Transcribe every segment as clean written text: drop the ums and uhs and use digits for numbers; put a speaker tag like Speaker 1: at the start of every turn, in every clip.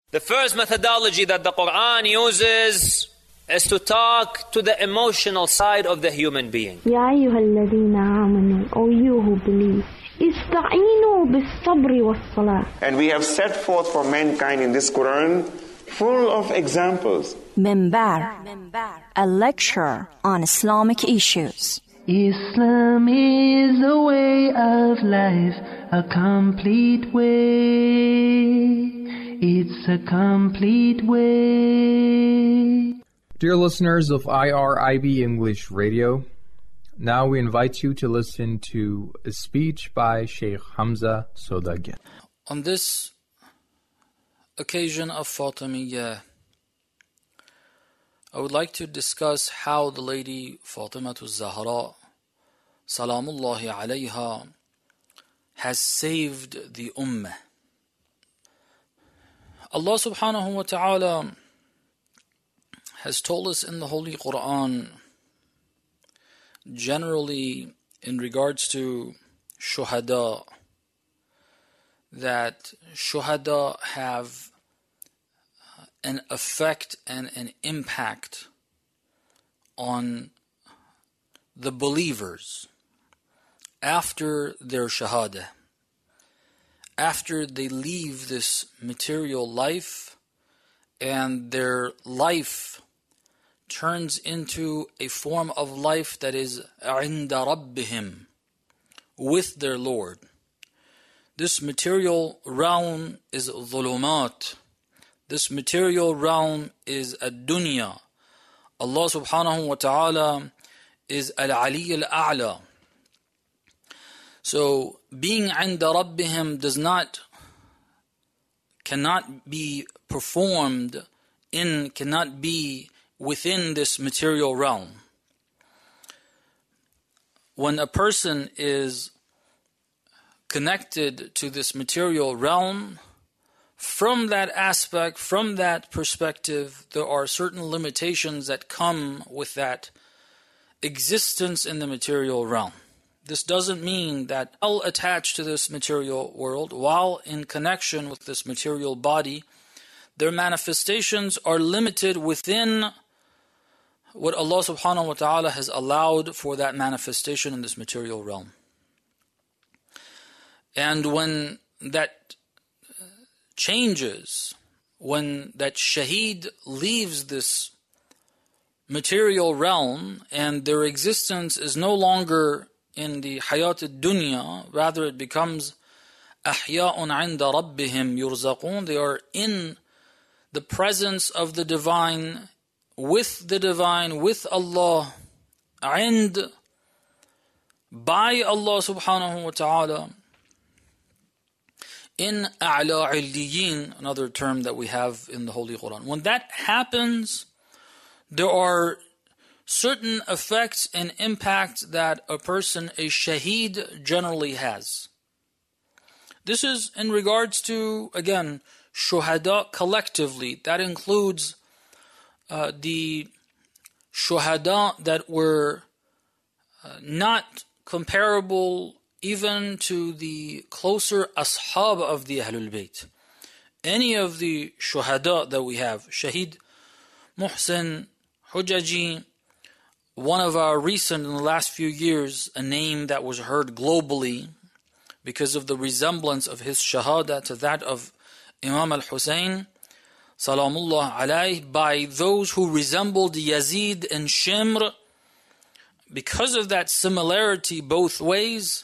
Speaker 1: The first methodology that the Quran uses is to talk to the emotional side of the human being.
Speaker 2: يا أيها الذين آمنوا, O you who believe, استعينوا بالصبر والصلاة.
Speaker 3: And we have set forth for mankind in this Quran full of examples.
Speaker 4: Minbar, a lecture on Islamic issues.
Speaker 5: Islam is a way of life, a complete way. It's a complete way.
Speaker 6: Dear listeners of IRIB English Radio, now we invite you to listen to a speech by Sheikh Hamza Sodaghi.
Speaker 7: On this occasion of Fatimiyya, I would like to discuss how the lady Fatimatul Zahra, Salamullahi alayha, has saved the Ummah. Allah subhanahu wa ta'ala has told us in the Holy Quran, generally in regards to shuhada, that shuhada have an effect and an impact on the believers after their shahada, after they leave this material life and their life turns into a form of life that is عند ربهم, with their Lord. This material realm is ظلمات. This material realm is ad-dunya. Allah subhanahu wa ta'ala is al-Ali al-A'la. So being عند ربهم cannot be performed cannot be within this material realm. When a person is connected to this material realm, from that aspect, from that perspective, there are certain limitations that come with that existence in the material realm. This doesn't mean that while attached to this material world, while in connection with this material body, their manifestations are limited within what Allah subhanahu wa ta'ala has allowed for that manifestation in this material realm. And when that changes, when that shaheed leaves this material realm and their existence is no longer in the hayat al-dunya, rather it becomes ahya'un 'inda rabbihim yurzaqun, they are in the presence of the divine, with Allah, and by Allah subhanahu wa ta'ala, in a'la illiyin, another term that we have in the Holy Quran. When that happens, there are certain effects and impacts that a person, a shaheed, generally has. This is in regards to, again, shuhada collectively. That includes the shuhada that were not comparable even to the closer ashab of the Ahlul Bayt. Any of the shuhada that we have, Shaheed Muhsin Hujaji, one of our recent, in the last few years, a name that was heard globally because of the resemblance of his shahada to that of Imam al-Hussein, Salamullah alayh, by those who resembled Yazid and Shimr. Because of that similarity both ways,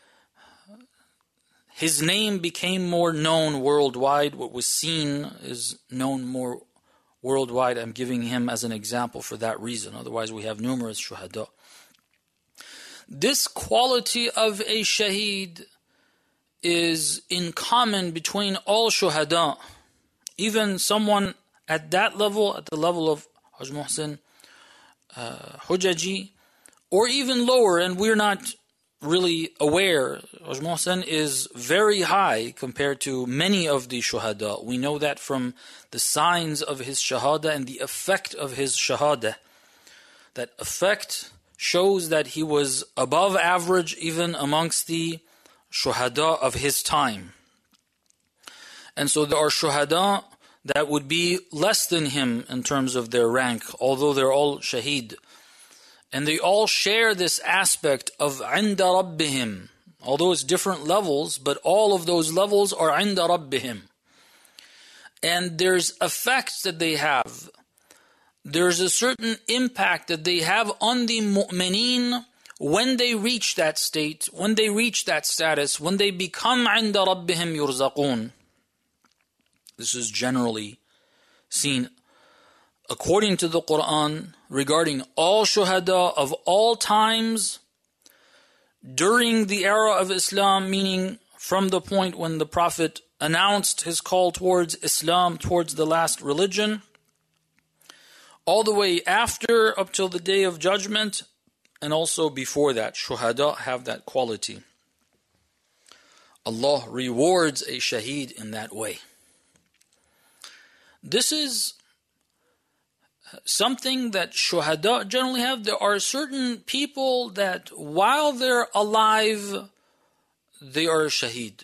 Speaker 7: his name became more known worldwide. What was seen is known more worldwide. I'm giving him as an example for that reason. Otherwise, we have numerous shuhada. This quality of a shaheed is in common between all shuhada. Even someone at that level, at the level of Haj Muhsin Hujaji, or even lower, and we're not really aware. Haj Muhsin is very high compared to many of the shuhada. We know that from the signs of his shahada and the effect of his shahada. That effect shows that he was above average even amongst the shuhada of his time. And so there are shuhada that would be less than him in terms of their rank, although they're all shaheed. And they all share this aspect of عند ربهم. Although it's different levels, but all of those levels are عند ربهم. And there's effects that they have. There's a certain impact that they have on the mu'mineen when they reach that state, when they reach that status, when they become عند ربهم يرزقون. This is generally seen according to the Quran regarding all shuhada of all times during the era of Islam, meaning from the point when the Prophet announced his call towards Islam, towards the last religion, all the way after up till the Day of Judgment, and also before that. Shuhada have that quality. Allah rewards a shaheed in that way. This is something that shuhada generally have. There are certain people that while they're alive, they are a shaheed.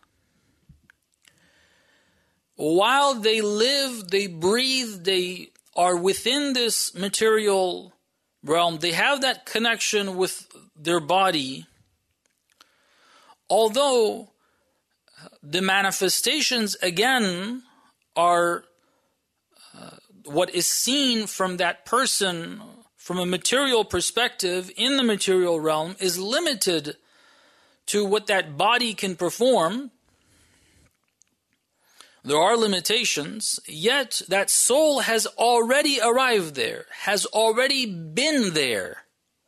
Speaker 7: While they live, they breathe, they are within this material realm, they have that connection with their body. Although the manifestations again are what is seen from that person from a material perspective in the material realm is limited to what that body can perform. There are limitations, yet that soul has already arrived there, has already been there.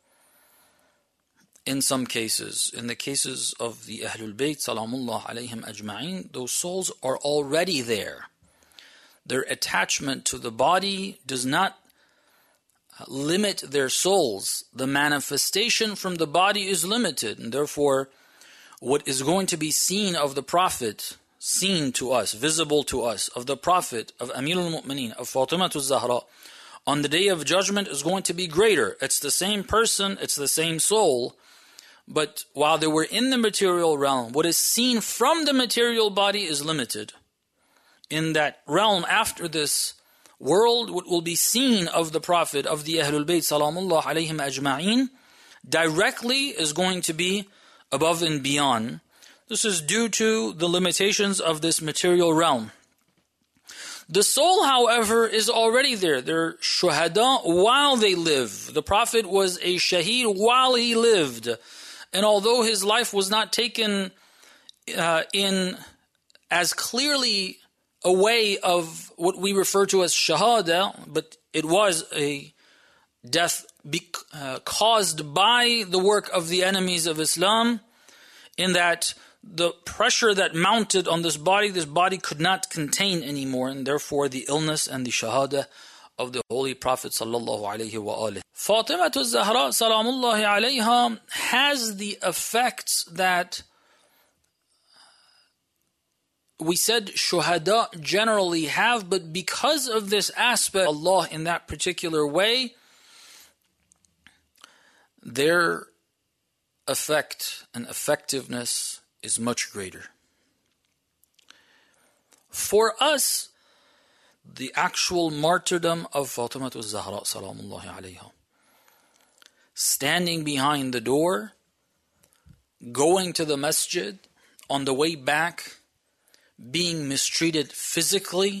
Speaker 7: In some cases, in the cases of the Ahlul Bayt, salamullah alayhim ajma'in, those souls are already there. Their attachment to the body does not limit their souls. The manifestation from the body is limited, and therefore what is going to be seen of the Prophet, seen to us, visible to us, of the Prophet, of Amir al-Mu'mineen, of Fatima al-Zahra, on the Day of Judgment is going to be greater. It's the same person, it's the same soul, but while they were in the material realm, what is seen from the material body is limited. In that realm after this world, what will be seen of the Prophet, of the Ahlul Bayt, salamullah alayhim ajma'in, directly is going to be above and beyond. This is due to the limitations of this material realm. The soul, however, is already there. They're shuhada while they live. The Prophet was a shaheed while he lived. And although his life was not taken in as clearly a way of what we refer to as shahada, but it was a death caused by the work of the enemies of Islam, in that the pressure that mounted on this body could not contain anymore, and therefore the illness and the shahada of the Holy Prophet sallallahu alaihi wa alihi. Fatima al-Zahra salamullahi alayha has the effects that we said shuhada generally have, but because of this aspect, Allah in that particular way, their effect and effectiveness is much greater. For us, the actual martyrdom of Fatima al-Zahra salamullahi alayha, standing behind the door, going to the masjid, on the way back, being mistreated physically,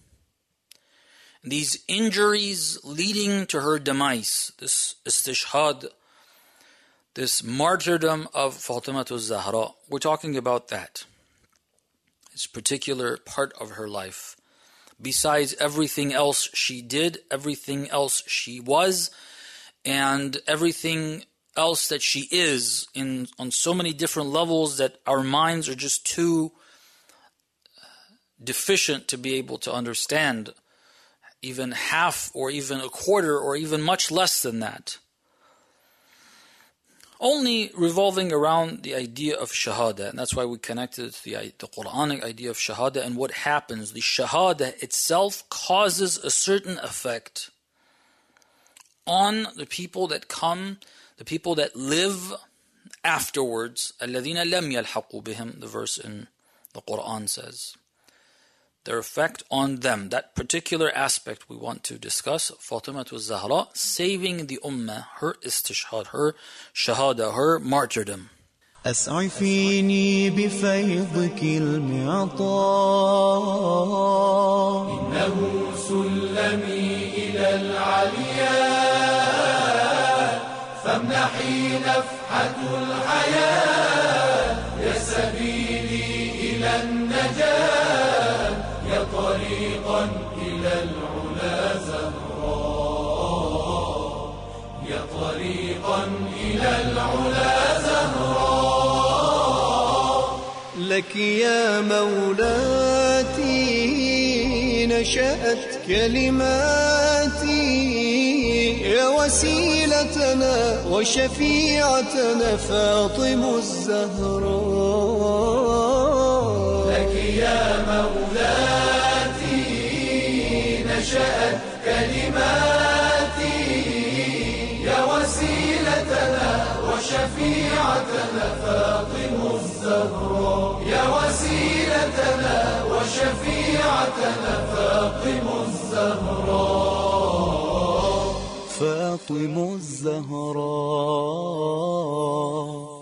Speaker 7: these injuries leading to her demise, this istishhad, this martyrdom of Fatima al-Zahra, we're talking about that. It's a particular part of her life. Besides everything else she did, everything else she was, and everything else that she is on so many different levels that our minds are just too deficient to be able to understand even half or even a quarter or even much less than that. Only revolving around the idea of shahada, and that's why we connected to the Quranic idea of shahada and what happens. The shahada itself causes a certain effect on the people that come, the people that live afterwards. الَّذِينَ لَمْ يَلْحَقُوا بِهِمْ, the verse in the Quran says. their effect on them. That particular aspect we want to discuss. Fatima al-Zahra, saving the ummah, her istishhad, her shahada, her martyrdom.
Speaker 8: أسعفيني بفيضك المعطاء إنه سلمي إلى العلياء فامنحي نفحة الحياة يا سبيلي إلى النجاة يا طريقا إلى العلا زهراء يا طريقا إلى العلا زهراء لك يا مولاتي نشأت كلماتي يا وسيلتنا وشفيعتنا فاطم الزهراء لك يا مولاتي نشأت كلماتي يا وسيلتنا وشفيعتنا فاطم الزهراء يا وسيلتنا وشفيعتنا فاطم الزهراء فاطم الزهراء